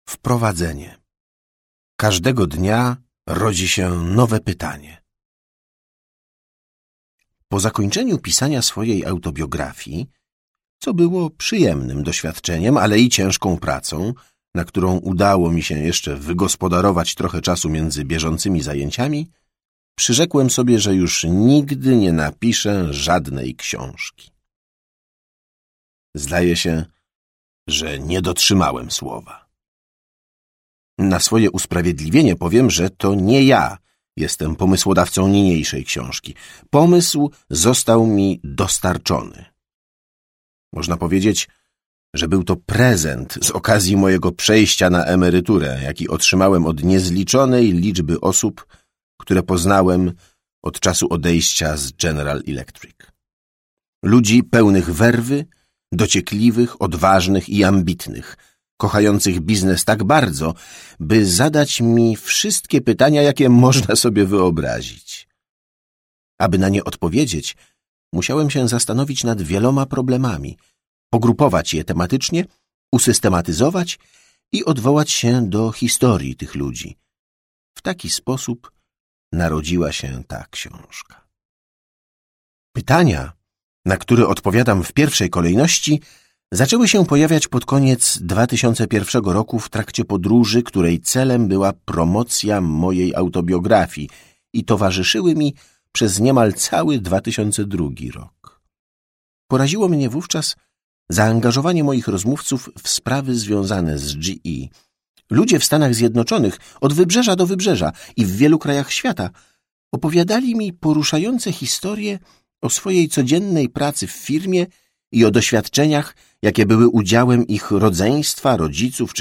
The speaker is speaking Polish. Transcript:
Wprowadzenie. Każdego dnia rodzi się nowe pytanie. Po zakończeniu pisania swojej autobiografii, co było przyjemnym doświadczeniem, ale i ciężką pracą, na którą udało mi się jeszcze wygospodarować trochę czasu między bieżącymi zajęciami, przyrzekłem sobie, że już nigdy nie napiszę żadnej książki. Zdaje się, że nie dotrzymałem słowa. Na swoje usprawiedliwienie powiem, że to nie ja jestem pomysłodawcą niniejszej książki. Pomysł został mi dostarczony. Można powiedzieć, że był to prezent z okazji mojego przejścia na emeryturę, jaki otrzymałem od niezliczonej liczby osób, które poznałem od czasu odejścia z General Electric. Ludzi pełnych werwy, dociekliwych, odważnych i ambitnych, kochających biznes tak bardzo, by zadać mi wszystkie pytania, jakie można sobie wyobrazić. Aby na nie odpowiedzieć, musiałem się zastanowić nad wieloma problemami, pogrupować je tematycznie, usystematyzować i odwołać się do historii tych ludzi. W taki sposób narodziła się ta książka. Pytania, na które odpowiadam w pierwszej kolejności, zaczęły się pojawiać pod koniec 2001 roku w trakcie podróży, której celem była promocja mojej autobiografii i towarzyszyły mi przez niemal cały 2002 rok. Poraziło mnie wówczas zaangażowanie moich rozmówców w sprawy związane z GE. Ludzie w Stanach Zjednoczonych od wybrzeża do wybrzeża i w wielu krajach świata opowiadali mi poruszające historie o swojej codziennej pracy w firmie i o doświadczeniach, jakie były udziałem ich rodzeństwa, rodziców